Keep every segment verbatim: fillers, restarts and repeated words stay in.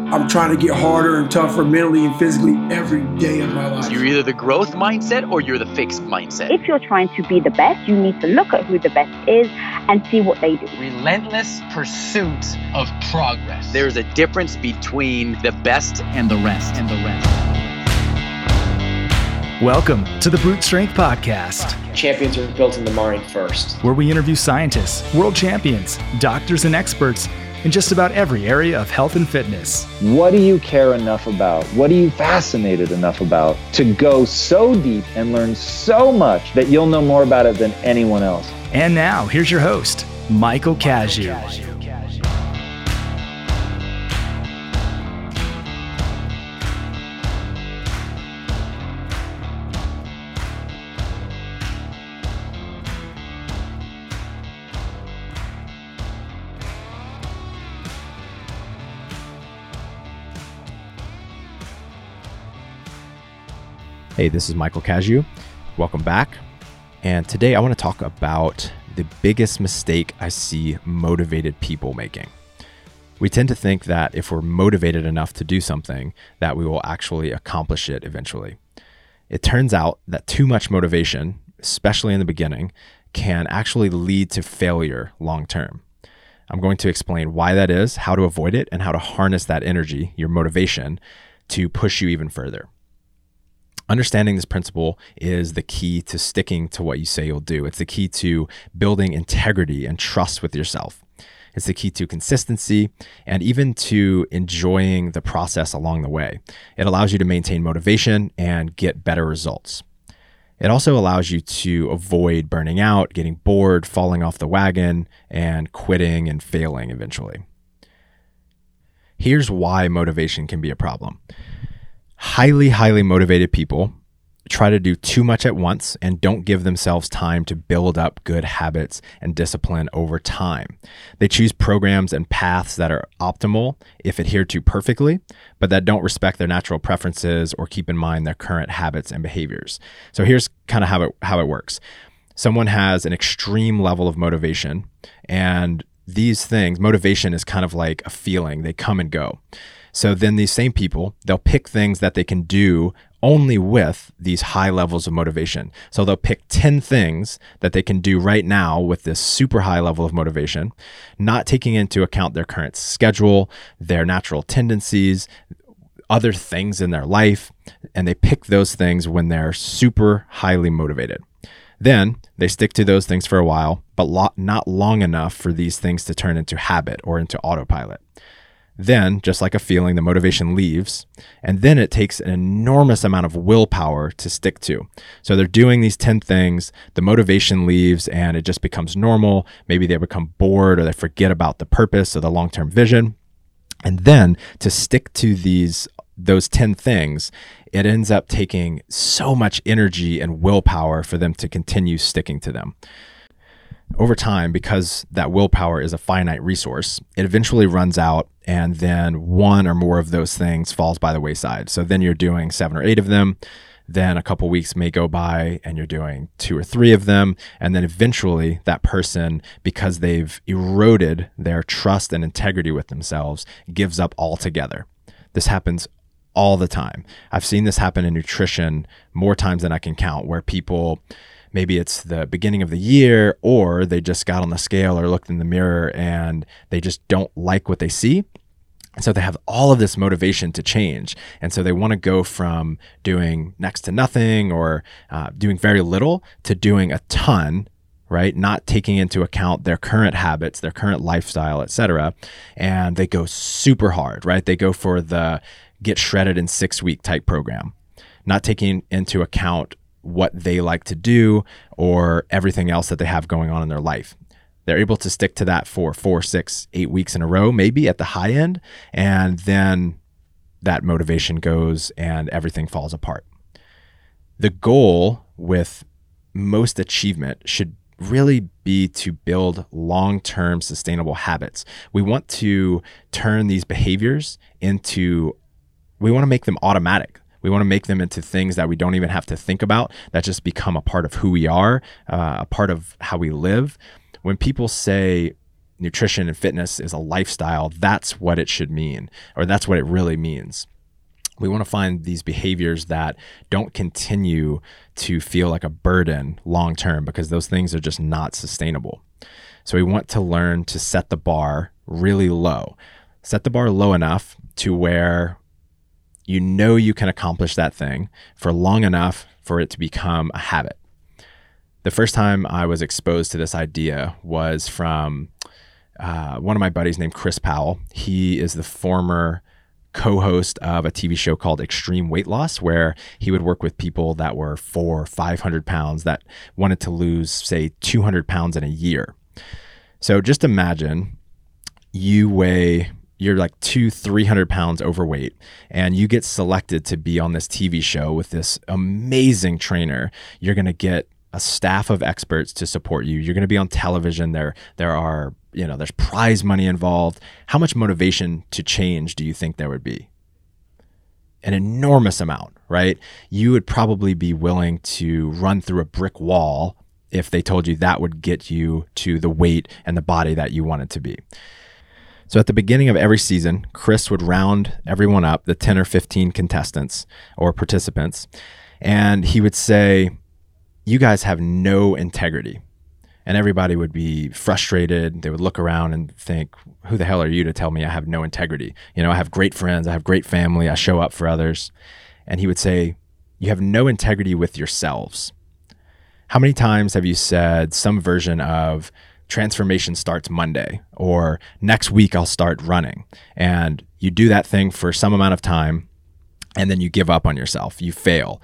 I'm trying to get harder and tougher mentally and physically every day of my life. You're either the growth mindset or you're the fixed mindset. If you're trying to be the best, you need to look at who the best is and see what they do. Relentless pursuit of progress. There's a difference between the best and the rest. And the rest. Welcome to the Brute Strength Podcast. Champions are built in the mind first. Where we interview scientists, world champions, doctors, and experts in just about every area of health and fitness. What do you care enough about? What are you fascinated enough about to go so deep and learn so much that you'll know more about it than anyone else? And now, here's your host, Michael Cazayoux. Hey, this is Michael Cazayoux. Welcome back. And today I want to talk about the biggest mistake I see motivated people making. We tend to think that if we're motivated enough to do something, that we will actually accomplish it eventually. It turns out that too much motivation, especially in the beginning, can actually lead to failure long term. I'm going to explain why that is, how to avoid it, and how to harness that energy, your motivation, to push you even further. Understanding this principle is the key to sticking to what you say you'll do. It's the key to building integrity and trust with yourself. It's the key to consistency and even to enjoying the process along the way. It allows you to maintain motivation and get better results. It also allows you to avoid burning out, getting bored, falling off the wagon, and quitting and failing eventually. Here's why motivation can be a problem. Highly, highly motivated people try to do too much at once and don't give themselves time to build up good habits and discipline over time. They choose programs and paths that are optimal if adhered to perfectly, but that don't respect their natural preferences or keep in mind their current habits and behaviors. So here's kind of how it, how it works. Someone has an extreme level of motivation, and these things, motivation is kind of like a feeling. They come and go. So then these same people, they'll pick things that they can do only with these high levels of motivation. So they'll pick ten things that they can do right now with this super high level of motivation, not taking into account their current schedule, their natural tendencies, other things in their life, and they pick those things when they're super highly motivated. Then they stick to those things for a while, but lo- not long enough for these things to turn into habit or into autopilot. Then, just like a feeling, the motivation leaves, and then it takes an enormous amount of willpower to stick to. So they're doing these ten things, the motivation leaves, and it just becomes normal. Maybe they become bored or they forget about the purpose or the long-term vision. And then to stick to these those ten things, it ends up taking so much energy and willpower for them to continue sticking to them. Over time, because that willpower is a finite resource, it eventually runs out, and then one or more of those things falls by the wayside. So then you're doing seven or eight of them, then a couple weeks may go by and you're doing two or three of them, and then eventually that person, because they've eroded their trust and integrity with themselves, gives up altogether. This happens all the time. I've seen this happen in nutrition more times than I can count, where people, maybe it's the beginning of the year, or they just got on the scale or looked in the mirror and they just don't like what they see. And so they have all of this motivation to change. And so they want to go from doing next to nothing or uh, doing very little to doing a ton, right? Not taking into account their current habits, their current lifestyle, et cetera. And they go super hard, right? They go for the get shredded in six week type program, not taking into account what they like to do or everything else that they have going on in their life. They're able to stick to that for four, six, eight weeks in a row, maybe at the high end, and then that motivation goes and everything falls apart. The goal with most achievement should really be to build long-term sustainable habits. We want to turn these behaviors into, we want to make them automatic. We want to make them into things that we don't even have to think about, that just become a part of who we are, uh, a part of how we live. When people say, nutrition and fitness is a lifestyle, that's what it should mean, or that's what it really means. We want to find these behaviors that don't continue to feel like a burden long term, because those things are just not sustainable. So we want to learn to set the bar really low. Set the bar low enough to where you know you can accomplish that thing for long enough for it to become a habit. The first time I was exposed to this idea was from uh, one of my buddies named Chris Powell. He is the former co-host of a T V show called Extreme Weight Loss, where he would work with people that were four, five hundred pounds that wanted to lose, say, two hundred pounds in a year. So just imagine you weigh, you're like two, three hundred pounds overweight, and you get selected to be on this T V show with this amazing trainer. You're going to get a staff of experts to support you. You're going to be on television. There, there are, you know, there's prize money involved. How much motivation to change do you think there would be? An enormous amount, right? You would probably be willing to run through a brick wall if they told you that would get you to the weight and the body that you wanted to be. So at the beginning of every season, Chris would round everyone up, the ten or fifteen contestants or participants, and he would say, "You guys have no integrity." And everybody would be frustrated. They would look around and think, who the hell are you to tell me I have no integrity? You know, I have great friends, I have great family, I show up for others. And he would say, you have no integrity with yourselves. How many times have you said some version of transformation starts Monday, or next week I'll start running? And you do that thing for some amount of time, and then you give up on yourself, you fail.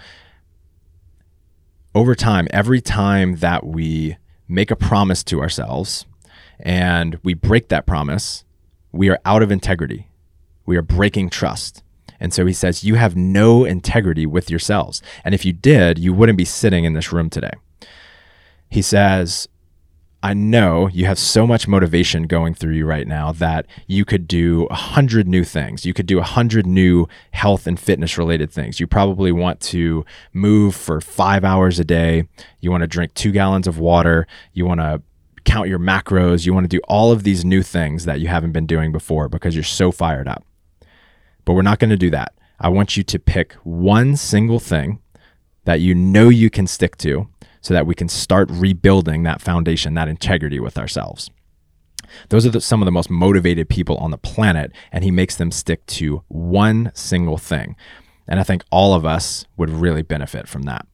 Over time, every time that we make a promise to ourselves and we break that promise, we are out of integrity. We are breaking trust. And so he says, you have no integrity with yourselves. And if you did, you wouldn't be sitting in this room today. He says, I know you have so much motivation going through you right now that you could do a hundred new things. You could do a hundred new health and fitness related things. You probably want to move for five hours a day. You want to drink two gallons of water. You want to count your macros. You want to do all of these new things that you haven't been doing before because you're so fired up. But we're not going to do that. I want you to pick one single thing that you know you can stick to, so that we can start rebuilding that foundation, that integrity with ourselves. Those are the, some of the most motivated people on the planet, and he makes them stick to one single thing. And I think all of us would really benefit from that.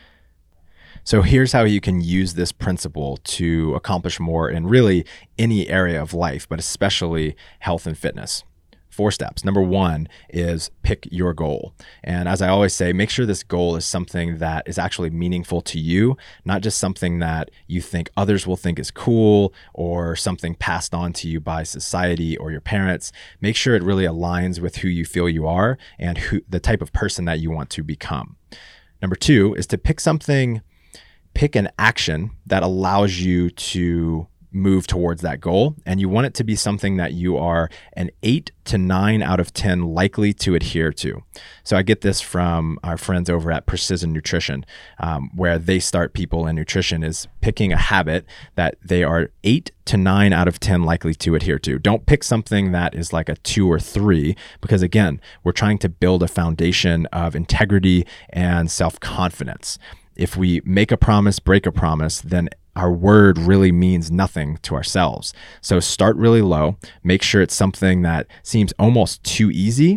So here's how you can use this principle to accomplish more in really any area of life, but especially health and fitness. Four steps. Number one is pick your goal. And as I always say, make sure this goal is something that is actually meaningful to you, not just something that you think others will think is cool or something passed on to you by society or your parents. Make sure it really aligns with who you feel you are and who the type of person that you want to become. Number two is to pick something, pick an action that allows you to move towards that goal. And you want it to be something that you are an eight to nine out of ten likely to adhere to. So I get this from our friends over at Precision Nutrition, um, where they start people in nutrition is picking a habit that they are eight to nine out of ten likely to adhere to. Don't pick something that is like a two or three, because again, we're trying to build a foundation of integrity and self-confidence. If we make a promise, break a promise, then our word really means nothing to ourselves. So start really low, make sure it's something that seems almost too easy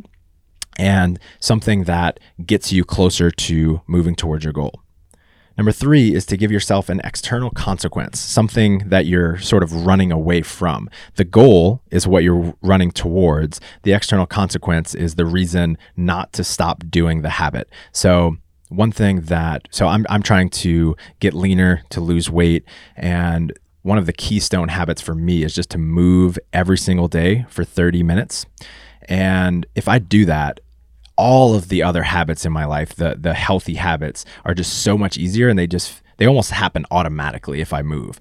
and something that gets you closer to moving towards your goal. Number three is to give yourself an external consequence, something that you're sort of running away from. The goal is what you're running towards. The external consequence is the reason not to stop doing the habit. So one thing that, so I'm I'm trying to get leaner, to lose weight, and one of the keystone habits for me is just to move every single day for thirty minutes. And if I do that, all of the other habits in my life, the the healthy habits, are just so much easier, and they just they almost happen automatically if I move.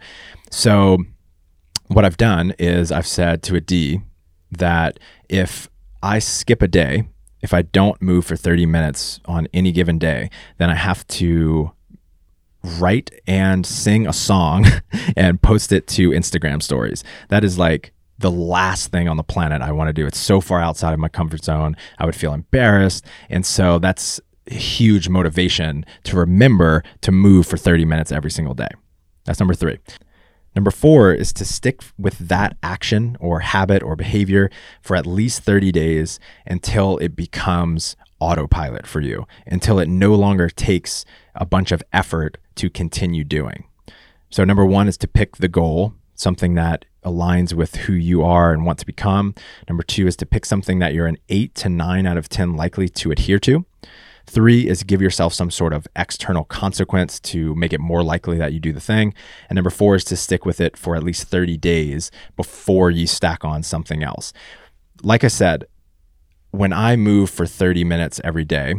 So what I've done is I've said to a D that if I skip a day, if I don't move for thirty minutes on any given day, then I have to write and sing a song and post it to Instagram stories. That is like the last thing on the planet I want to do. It's so far outside of my comfort zone. I would feel embarrassed. And so that's a huge motivation to remember to move for thirty minutes every single day. That's number three. Number four is to stick with that action or habit or behavior for at least thirty days until it becomes autopilot for you, until it no longer takes a bunch of effort to continue doing. So number one is to pick the goal, something that aligns with who you are and want to become. Number two is to pick something that you're an eight to nine out of ten likely to adhere to. Three is give yourself some sort of external consequence to make it more likely that you do the thing. And number four is to stick with it for at least thirty days before you stack on something else. Like I said, when I move for thirty minutes every day,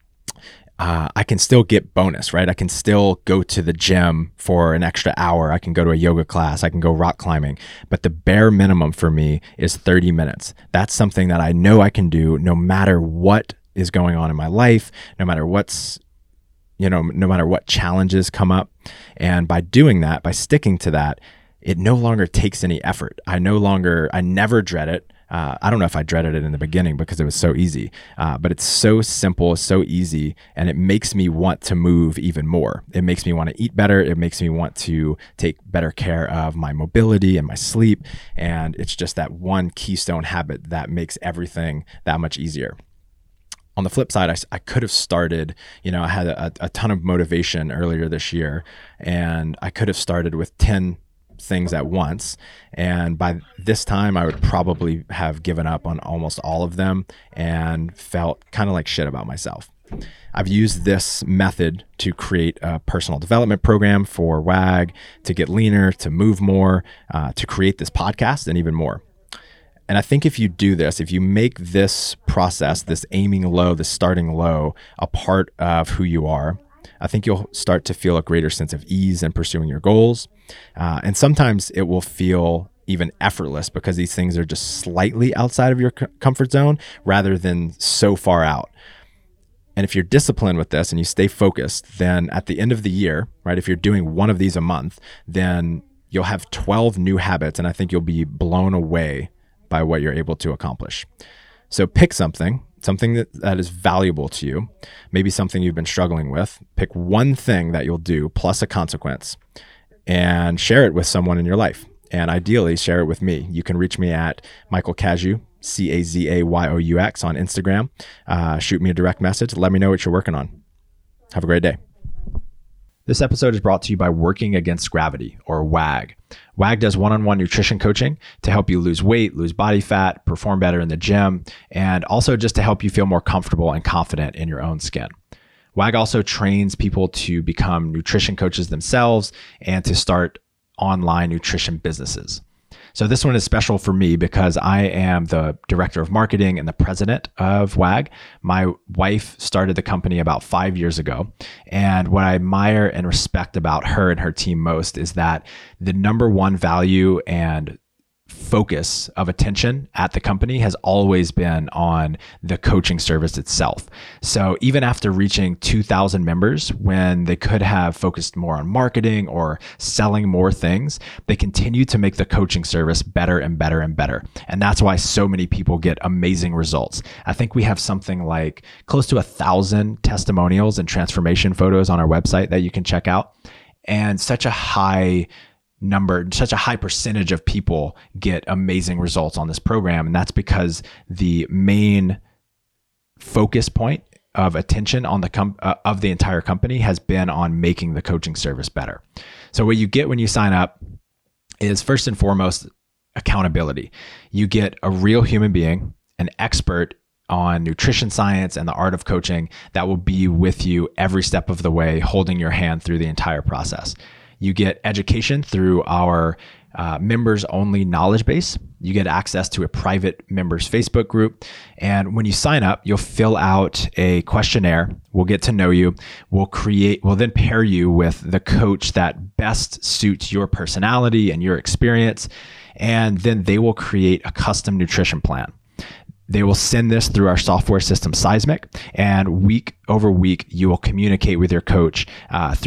uh, I can still get bonus, right? I can still go to the gym for an extra hour. I can go to a yoga class. I can go rock climbing. But the bare minimum for me is thirty minutes. That's something that I know I can do no matter what is going on in my life, no matter what's, you know, no matter what challenges come up. And by doing that, by sticking to that, it no longer takes any effort. I no longer, I never dread it. Uh, I don't know if I dreaded it in the beginning because it was so easy, uh, but it's so simple, so easy, and it makes me want to move even more. It makes me want to eat better. It makes me want to take better care of my mobility and my sleep. And it's just that one keystone habit that makes everything that much easier. On the flip side, I, I could have started, you know, I had a, a ton of motivation earlier this year, and I could have started with ten things at once. And by this time, I would probably have given up on almost all of them and felt kind of like shit about myself. I've used this method to create a personal development program for W A G, to get leaner, to move more, uh, to create this podcast, and even more. And I think if you do this, if you make this process, this aiming low, this starting low, a part of who you are, I think you'll start to feel a greater sense of ease in pursuing your goals. Uh, and sometimes it will feel even effortless because these things are just slightly outside of your c- comfort zone rather than so far out. And if you're disciplined with this and you stay focused, then at the end of the year, right, if you're doing one of these a month, then you'll have twelve new habits. And I think you'll be blown away by what you're able to accomplish. So pick something, something that, that is valuable to you, maybe something you've been struggling with. Pick one thing that you'll do plus a consequence and share it with someone in your life. And ideally, share it with me. You can reach me at Michael Cazayoux, C A Z A Y O U X on Instagram. Uh, shoot me a direct message. Let me know what you're working on. Have a great day. This episode is brought to you by Working Against Gravity, or W A G. W A G does one-on-one nutrition coaching to help you lose weight, lose body fat, perform better in the gym, and also just to help you feel more comfortable and confident in your own skin. W A G also trains people to become nutrition coaches themselves and to start online nutrition businesses. So this one is special for me because I am the director of marketing and the president of W A G. My wife started the company about five years ago. And what I admire and respect about her and her team most is that the number one value and focus of attention at the company has always been on the coaching service itself. So even after reaching two thousand members, when they could have focused more on marketing or selling more things, they continue to make the coaching service better and better and better. And that's why so many people get amazing results. I think we have something like close to a thousand testimonials and transformation photos on our website that you can check out. And such a high number, such a high percentage of people get amazing results on this program. And that's because the main focus point of attention on the com- uh, of the entire company has been on making the coaching service better. So what you get when you sign up is first and foremost accountability. You get a real human being, an expert on nutrition science and the art of coaching that will be with you every step of the way, holding your hand through the entire process. You get education through our uh, members only knowledge base. You get access to a private members Facebook group. And when you sign up, you'll fill out a questionnaire. We'll get to know you. We'll create, we'll then pair you with the coach that best suits your personality and your experience. And then they will create a custom nutrition plan. They will send this through our software system, Seismic, and week over week, you will communicate with your coach uh, through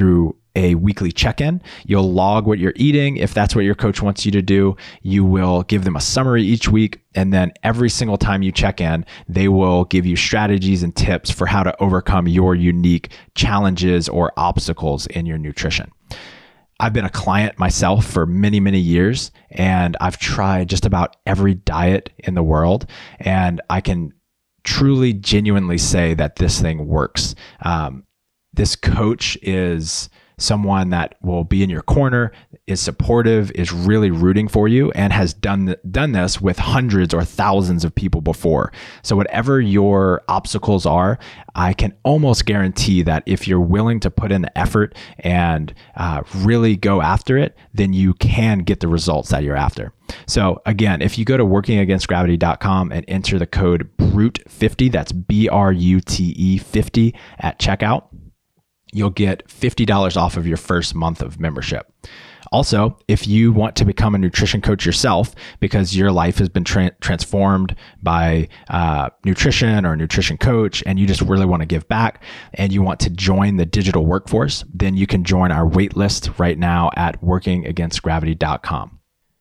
a weekly check-in. You'll log what you're eating. If that's what your coach wants you to do, you will give them a summary each week. And then every single time you check in, they will give you strategies and tips for how to overcome your unique challenges or obstacles in your nutrition. I've been a client myself for many, many years, and I've tried just about every diet in the world. And I can truly, genuinely say that this thing works. Um, this coach is someone that will be in your corner, is supportive, is really rooting for you, and has done th- done this with hundreds or thousands of people before. So whatever your obstacles are, I can almost guarantee that if you're willing to put in the effort and uh, really go after it, then you can get the results that you're after. So again, if you go to working against gravity dot com and enter the code brute fifty, that's B R U T E fifty at checkout, you'll get fifty dollars off of your first month of membership. Also, if you want to become a nutrition coach yourself because your life has been tra- transformed by uh, nutrition or a nutrition coach, and you just really want to give back and you want to join the digital workforce, then you can join our wait list right now at working against gravity dot com.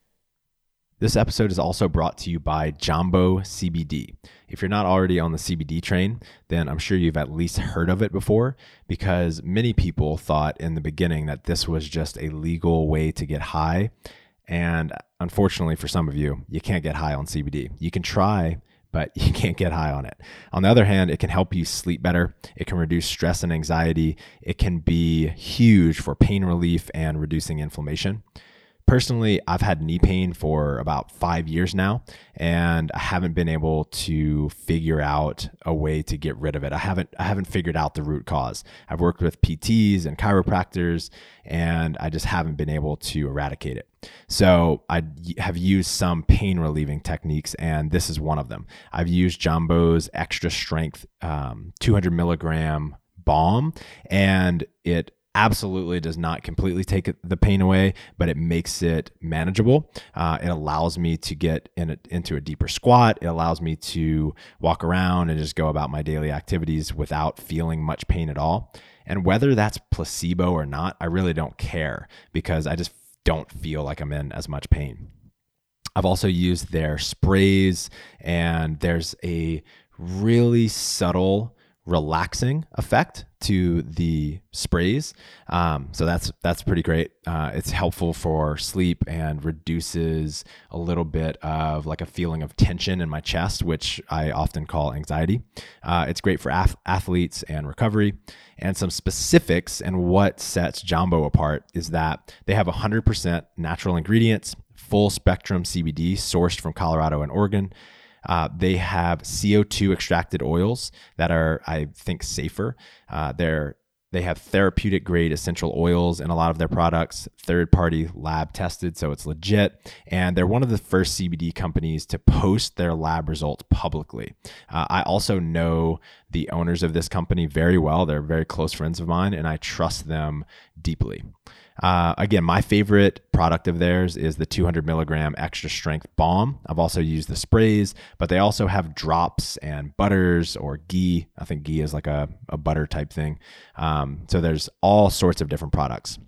This episode is also brought to you by Jambo C B D. If you're not already on the C B D train, then I'm sure you've at least heard of it before, because many people thought in the beginning that this was just a legal way to get high. And unfortunately for some of you, you can't get high on C B D. You can try, but you can't get high on it. On the other hand, it can help you sleep better. It can reduce stress and anxiety. It can be huge for pain relief and reducing inflammation. Personally, I've had knee pain for about five years now, and I haven't been able to figure out a way to get rid of it. I haven't I haven't figured out the root cause. I've worked with P Ts and chiropractors, and I just haven't been able to eradicate it. So I have used some pain relieving techniques, and this is one of them. I've used Jambo's extra strength um, two hundred milligram balm, and it absolutely does not completely take the pain away, but it makes it manageable. Uh, it allows me to get in a, into a deeper squat. It allows me to walk around and just go about my daily activities without feeling much pain at all. And whether that's placebo or not, I really don't care, because I just don't feel like I'm in as much pain. I've also used their sprays, and there's a really subtle relaxing effect to the sprays. Um, so that's that's pretty great. Uh, it's helpful for sleep and reduces a little bit of like a feeling of tension in my chest, which I often call anxiety. Uh, it's great for ath- athletes and recovery. And some specifics and what sets Jambo apart is that they have one hundred percent natural ingredients, full spectrum C B D sourced from Colorado and Oregon. Uh, they have C O two extracted oils that are, I think, safer. Uh, they're They have therapeutic grade essential oils in a lot of their products, third party lab tested, so it's legit. And they're one of the first C B D companies to post their lab results publicly. Uh, I also know the owners of this company very well. They're very close friends of mine, and I trust them deeply. Uh, again, my favorite product of theirs is the two hundred milligram extra strength balm. I've also used the sprays, but they also have drops and butters or ghee. I think ghee is like a, a butter type thing. Um, so there's all sorts of different products.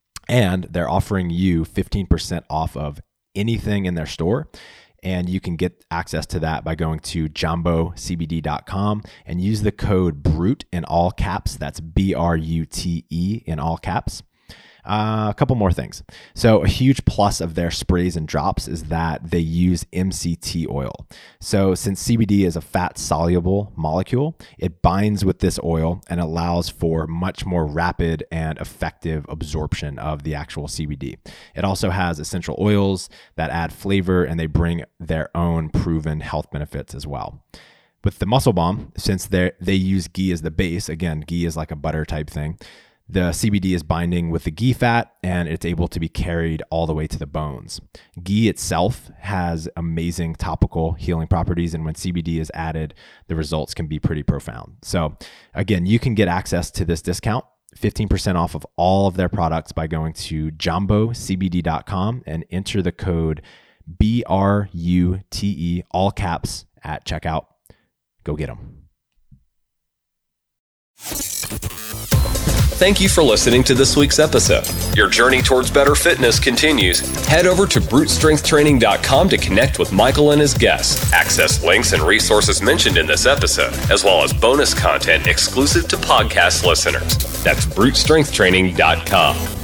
And they're offering you fifteen percent off of anything in their store. And you can get access to that by going to jambo c b d dot com and use the code BRUTE in all caps. That's B R U T E in all caps. Uh, a couple more things. So a huge plus of their sprays and drops is that they use M C T oil. So since C B D is a fat soluble molecule, it binds with this oil and allows for much more rapid and effective absorption of the actual C B D. It also has essential oils that add flavor, and they bring their own proven health benefits as well. With the Muscle Bomb, since they they use ghee as the base, again, ghee is like a butter type thing, the C B D is binding with the ghee fat, and it's able to be carried all the way to the bones. Ghee itself has amazing topical healing properties, and when C B D is added, the results can be pretty profound. So again, you can get access to this discount, fifteen percent off of all of their products, by going to jambo c b d dot com and enter the code B R U T E, all caps, at checkout. Go get them. Thank you for listening to this week's episode. Your journey towards better fitness continues. Head over to brute strength training dot com to connect with Michael and his guests. Access links and resources mentioned in this episode, as well as bonus content exclusive to podcast listeners. That's brute strength training dot com.